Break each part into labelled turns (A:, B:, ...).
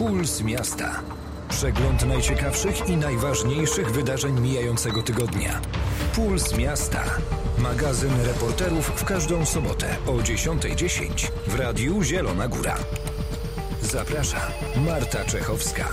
A: Puls Miasta. Przegląd najciekawszych i najważniejszych wydarzeń mijającego tygodnia. Puls Miasta. Magazyn reporterów w każdą sobotę o 10:10 w Radiu Zielona Góra. Zaprasza Marta Czechowska.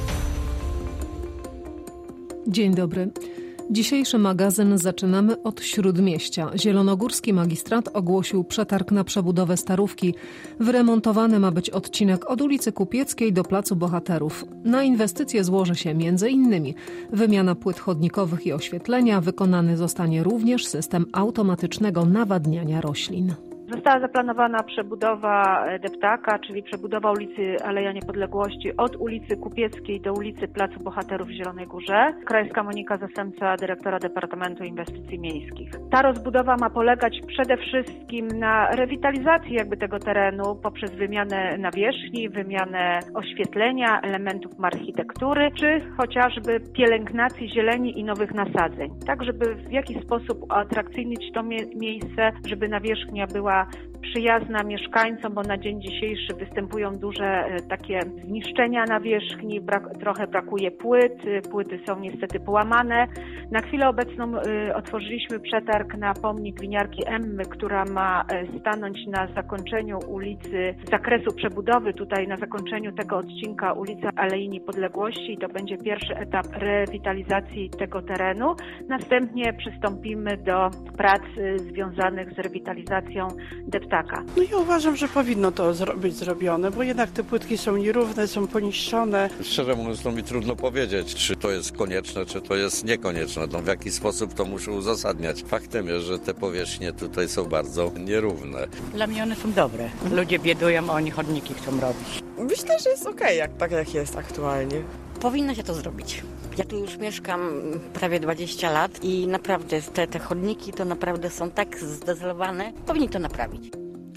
B: Dzień dobry. Dzisiejszy magazyn zaczynamy od Śródmieścia. Zielonogórski Magistrat ogłosił przetarg na przebudowę Starówki. Wyremontowany ma być odcinek od ulicy Kupieckiej do Placu Bohaterów. Na inwestycje złoży się m.in. wymiana płyt chodnikowych i oświetlenia. Wykonany zostanie również system automatycznego nawadniania roślin.
C: Została zaplanowana przebudowa deptaka, czyli przebudowa ulicy Aleja Niepodległości od ulicy Kupieckiej do ulicy Placu Bohaterów w Zielonej Górze. Krajewska Monika, zastępca dyrektora Departamentu Inwestycji Miejskich. Ta rozbudowa ma polegać przede wszystkim na rewitalizacji tego terenu poprzez wymianę nawierzchni, wymianę oświetlenia, elementów architektury, czy chociażby pielęgnacji zieleni i nowych nasadzeń. Tak, żeby w jakiś sposób uatrakcyjnić to miejsce, żeby nawierzchnia była przyjazna mieszkańcom, bo na dzień dzisiejszy występują duże takie zniszczenia nawierzchni, trochę brakuje płyty są niestety połamane. Na chwilę obecną otworzyliśmy przetarg na pomnik winiarki Emmy, która ma stanąć na zakończeniu ulicy, z zakresu przebudowy tutaj na zakończeniu tego odcinka ulicy Alei Niepodległości i to będzie pierwszy etap rewitalizacji tego terenu. Następnie przystąpimy do prac związanych z rewitalizacją deptaka.
D: No ja uważam, że powinno to być zrobione, bo jednak te płytki są nierówne, są poniszczone.
E: Szczerze mówiąc, mi trudno powiedzieć, czy to jest konieczne, czy to jest niekonieczne. W jaki sposób to muszę uzasadniać. Faktem jest, że te powierzchnie tutaj są bardzo nierówne.
F: Dla mnie one są dobre. Ludzie biedują, a oni chodniki chcą robić.
G: Myślę, że jest okej, tak jak jest aktualnie.
H: Powinno się to zrobić. Ja tu już mieszkam prawie 20 lat i naprawdę te chodniki to naprawdę są tak zdezolowane. Powinni to naprawić.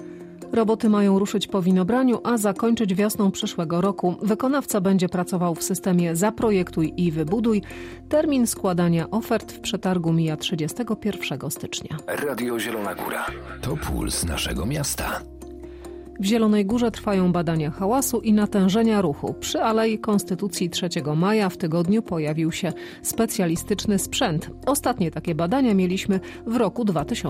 B: Roboty mają ruszyć po winobraniu, a zakończyć wiosną przyszłego roku. Wykonawca będzie pracował w systemie Zaprojektuj i Wybuduj. Termin składania ofert w przetargu mija 31 stycznia.
A: Radio Zielona Góra. To puls naszego miasta.
B: W Zielonej Górze trwają badania hałasu i natężenia ruchu. Przy Alei Konstytucji 3 maja w tygodniu pojawił się specjalistyczny sprzęt. Ostatnie takie badania mieliśmy w roku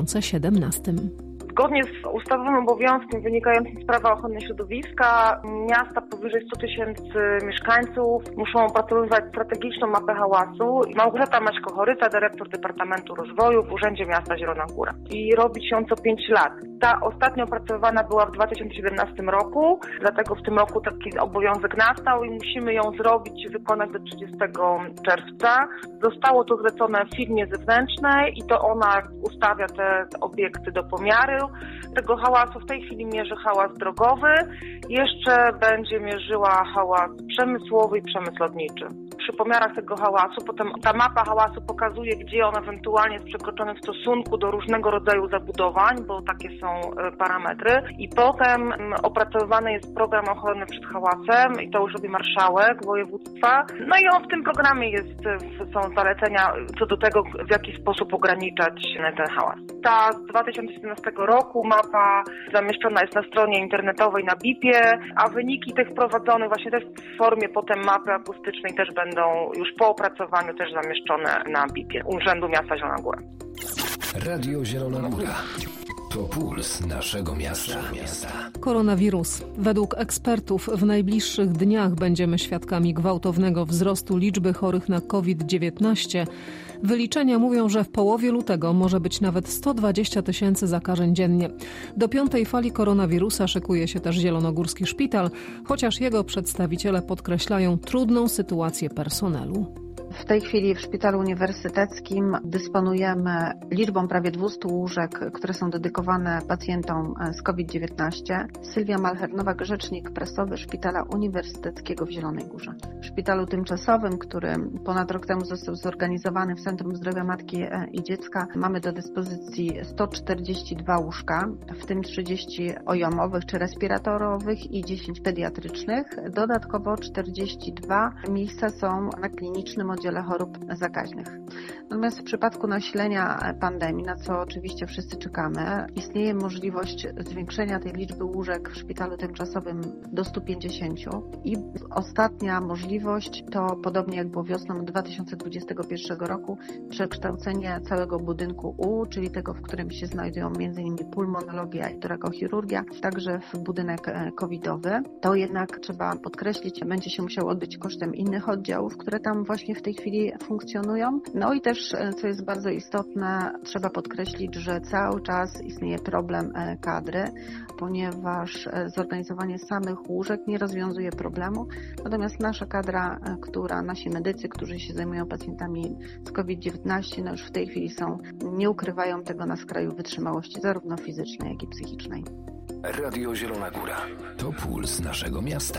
B: 2017.
I: Zgodnie z ustawowym obowiązkiem wynikającym z prawa ochrony środowiska, miasta powyżej 100 000 mieszkańców muszą opracowywać strategiczną mapę hałasu. Małgorzata Maćko-Horyca, dyrektor Departamentu Rozwoju w Urzędzie Miasta Zielona Góra. I robić ją co 5 lat. Ta ostatnio opracowana była w 2017 roku, dlatego w tym roku taki obowiązek nastał i musimy ją zrobić i wykonać do 30 czerwca. Zostało to zlecone firmie zewnętrznej i to ona ustawia te obiekty do pomiaru tego hałasu. W tej chwili mierzy hałas drogowy, jeszcze będzie mierzyła hałas przemysłowy i przemysł lotniczy. Przy pomiarach tego hałasu, potem ta mapa hałasu pokazuje, gdzie on ewentualnie jest przekroczony w stosunku do różnego rodzaju zabudowań, bo takie są parametry. I potem opracowywany jest program ochrony przed hałasem i to już robi marszałek województwa. No i w tym programie są zalecenia co do tego, w jaki sposób ograniczać ten hałas. Ta z 2017 roku mapa zamieszczona jest na stronie internetowej na BIP-ie, a wyniki tych prowadzonych właśnie też w formie potem mapy akustycznej też będą już po opracowaniu też zamieszczone na BIP-ie Urzędu Miasta Zielona Góra.
A: Radio Zielona Góra. To puls naszego miasta.
B: Koronawirus. Według ekspertów w najbliższych dniach będziemy świadkami gwałtownego wzrostu liczby chorych na COVID-19. Wyliczenia mówią, że w połowie lutego może być nawet 120 000 zakażeń dziennie. Do 5. fali koronawirusa szykuje się też Zielonogórski Szpital, chociaż jego przedstawiciele podkreślają trudną sytuację personelu.
J: W tej chwili w Szpitalu Uniwersyteckim dysponujemy liczbą prawie 200 łóżek, które są dedykowane pacjentom z COVID-19. Sylwia Malhernowak, rzecznik prasowy Szpitala Uniwersyteckiego w Zielonej Górze. W szpitalu tymczasowym, który ponad rok temu został zorganizowany w Centrum Zdrowia Matki i Dziecka, mamy do dyspozycji 142 łóżka, w tym 30 ojomowych czy respiratorowych i 10 pediatrycznych. Dodatkowo 42 miejsca są na klinicznym oddziale udziale chorób zakaźnych. Natomiast w przypadku nasilenia pandemii, na co oczywiście wszyscy czekamy, istnieje możliwość zwiększenia tej liczby łóżek w szpitalu tymczasowym do 150 i ostatnia możliwość to, podobnie jak było wiosną 2021 roku, przekształcenie całego budynku U, czyli tego, w którym się znajdują m.in. pulmonologia i torakochirurgia, także w budynek covidowy. To jednak trzeba podkreślić, będzie się musiało odbyć kosztem innych oddziałów, które tam właśnie w tej chwili funkcjonują. No i też, co jest bardzo istotne, trzeba podkreślić, że cały czas istnieje problem kadry, ponieważ zorganizowanie samych łóżek nie rozwiązuje problemu. Natomiast nasza kadra, nasi medycy, którzy się zajmują pacjentami z COVID-19, już w tej chwili nie ukrywają tego na skraju wytrzymałości zarówno fizycznej, jak i psychicznej.
A: Radio Zielona Góra to puls naszego miasta.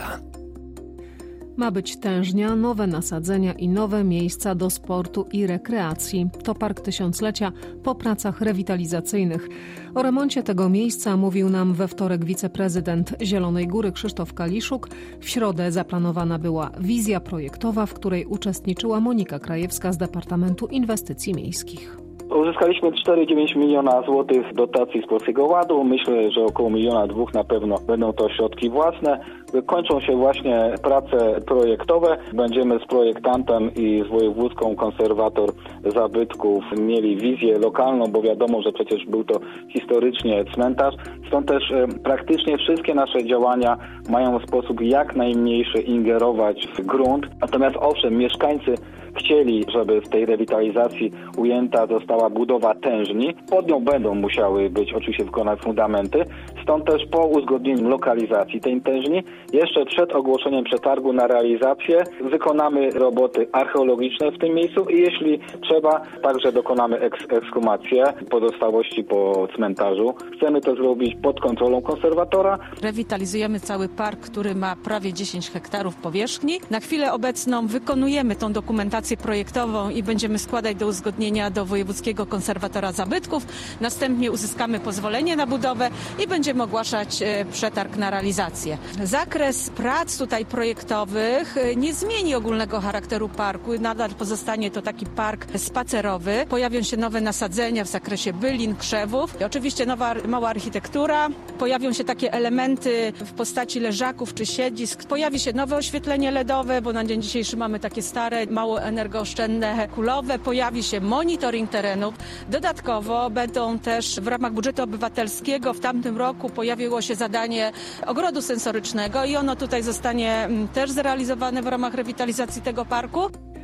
B: Ma być tężnia, nowe nasadzenia i nowe miejsca do sportu i rekreacji. To Park Tysiąclecia po pracach rewitalizacyjnych. O remoncie tego miejsca mówił nam we wtorek wiceprezydent Zielonej Góry Krzysztof Kaliszuk. W środę zaplanowana była wizja projektowa, w której uczestniczyła Monika Krajewska z Departamentu Inwestycji Miejskich.
K: Uzyskaliśmy 4,9 miliona złotych dotacji z Polskiego Ładu. Myślę, że około 1,2 miliona na pewno będą to środki własne. Kończą się właśnie prace projektowe. Będziemy z projektantem i z wojewódzką konserwator zabytków mieli wizję lokalną, bo wiadomo, że przecież był to historycznie cmentarz. Stąd też praktycznie wszystkie nasze działania mają w sposób jak najmniejszy ingerować w grunt. Natomiast owszem, mieszkańcy chcieli, żeby w tej rewitalizacji ujęta została budowa tężni. Pod nią będą musiały być oczywiście wykonane fundamenty. Stąd też po uzgodnieniu lokalizacji tej tężni, jeszcze przed ogłoszeniem przetargu na realizację, wykonamy roboty archeologiczne w tym miejscu i jeśli trzeba, także dokonamy ekshumację pozostałości po cmentarzu. Chcemy to zrobić pod kontrolą konserwatora.
L: Rewitalizujemy cały park, który ma prawie 10 hektarów powierzchni. Na chwilę obecną wykonujemy tą dokumentację projektową i będziemy składać do uzgodnienia do Wojewódzkiego Konserwatora Zabytków. Następnie uzyskamy pozwolenie na budowę i będziemy ogłaszać przetarg na realizację. Zakres prac tutaj projektowych nie zmieni ogólnego charakteru parku. Nadal pozostanie to taki park spacerowy. Pojawią się nowe nasadzenia w zakresie bylin, krzewów. Oczywiście mała architektura. Pojawią się takie elementy w postaci leżaków czy siedzisk. Pojawi się nowe oświetlenie LEDowe, bo na dzień dzisiejszy mamy takie stare, mało energooszczędne, kulowe. Pojawi się monitoring terenów. Dodatkowo będą też w ramach budżetu obywatelskiego w tamtym roku pojawiło się zadanie ogrodu sensorycznego i ono tutaj zostanie też zrealizowane w ramach rewitalizacji tego parku.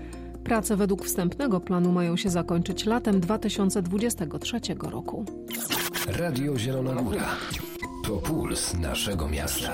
B: Prace według wstępnego planu mają się zakończyć latem 2023 roku.
A: Radio Zielona Góra to puls naszego miasta.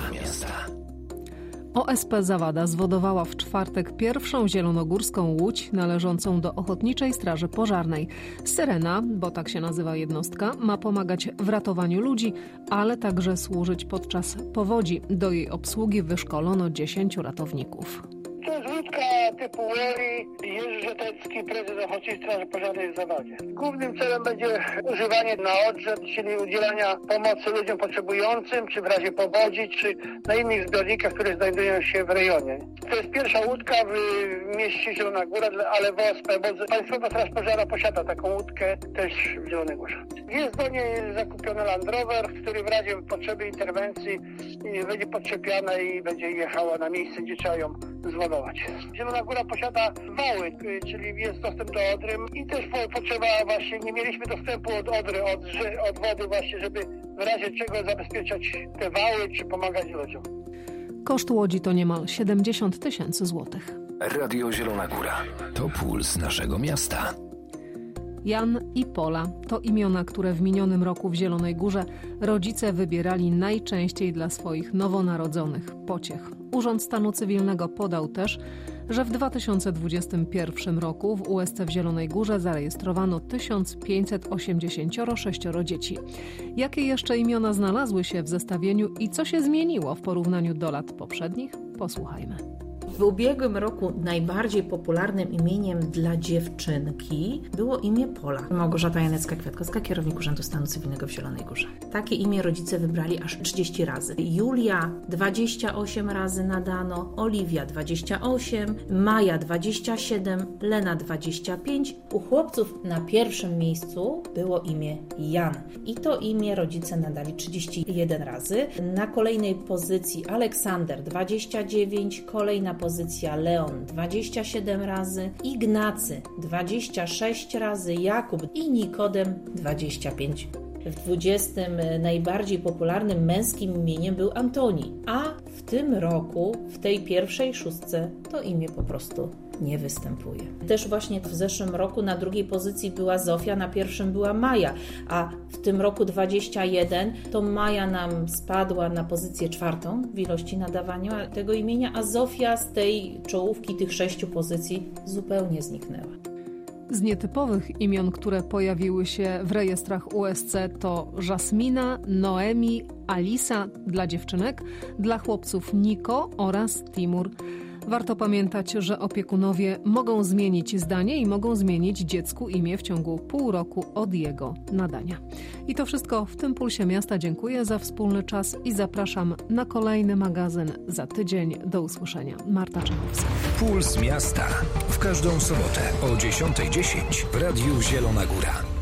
B: OSP Zawada zwodowała w czwartek pierwszą zielonogórską łódź należącą do Ochotniczej Straży Pożarnej. Syrena, bo tak się nazywa jednostka, ma pomagać w ratowaniu ludzi, ale także służyć podczas powodzi. Do jej obsługi wyszkolono 10 ratowników.
M: To jest łódka typu Weli, Jerzy Żetecki, prezes Ochotniczej Straży Pożarnej w Zawadzie. Głównym celem będzie używanie na odrzut, czyli udzielania pomocy ludziom potrzebującym, czy w razie powodzi, czy na innych zbiornikach, które znajdują się w rejonie. To jest pierwsza łódka w mieście Zielona Góra, ale w OSP, bo Państwowa Straż Pożarna posiada taką łódkę też w Zielonej Górze. Jest do niej zakupiony Land Rover, który w razie potrzeby interwencji będzie podczepiana i będzie jechała na miejsce, gdzie trzeba ją zwodować. Zielona Góra posiada wały, czyli jest dostęp do Odry i też potrzeba właśnie, nie mieliśmy dostępu od Odry, od wody właśnie, żeby w razie czego zabezpieczać te wały, czy pomagać ludziom.
B: Koszt łodzi to niemal 70 000 złotych.
A: Radio Zielona Góra to puls naszego miasta.
B: Jan i Pola to imiona, które w minionym roku w Zielonej Górze rodzice wybierali najczęściej dla swoich nowonarodzonych pociech. Urząd Stanu Cywilnego podał też, że w 2021 roku w USC w Zielonej Górze zarejestrowano 1586 dzieci. Jakie jeszcze imiona znalazły się w zestawieniu i co się zmieniło w porównaniu do lat poprzednich? Posłuchajmy.
N: W ubiegłym roku najbardziej popularnym imieniem dla dziewczynki było imię Pola. Małgorzata Janecka-Kwiatkowska, kierownik Urzędu Stanu Cywilnego w Zielonej Górze. Takie imię rodzice wybrali aż 30 razy. Julia 28 razy nadano, Oliwia 28, Maja 27, Lena 25. U chłopców na pierwszym miejscu było imię Jan. I to imię rodzice nadali 31 razy. Na kolejnej pozycji Aleksander 29, kolejna pozycja Leon 27 razy, Ignacy 26 razy, Jakub i Nikodem 25. W 20 najbardziej popularnym męskim imieniem był Antoni, a w tym roku w tej pierwszej szóstce to imię po prostu nie występuje. Też właśnie w zeszłym roku na drugiej pozycji była Zofia, na pierwszym była Maja, a w tym roku 21 to Maja nam spadła na pozycję 4 w ilości nadawania tego imienia, a Zofia z tej czołówki tych 6 pozycji zupełnie zniknęła.
B: Z nietypowych imion, które pojawiły się w rejestrach USC, to Jasmina, Noemi, Alisa dla dziewczynek, dla chłopców Niko oraz Timur. Warto pamiętać, że opiekunowie mogą zmienić zdanie i mogą zmienić dziecku imię w ciągu pół roku od jego nadania. I to wszystko w tym Pulsie Miasta. Dziękuję za wspólny czas i zapraszam na kolejny magazyn za tydzień. Do usłyszenia. Marta Czechowska.
A: Puls Miasta. W każdą sobotę o 10:10 w Radiu Zielona Góra.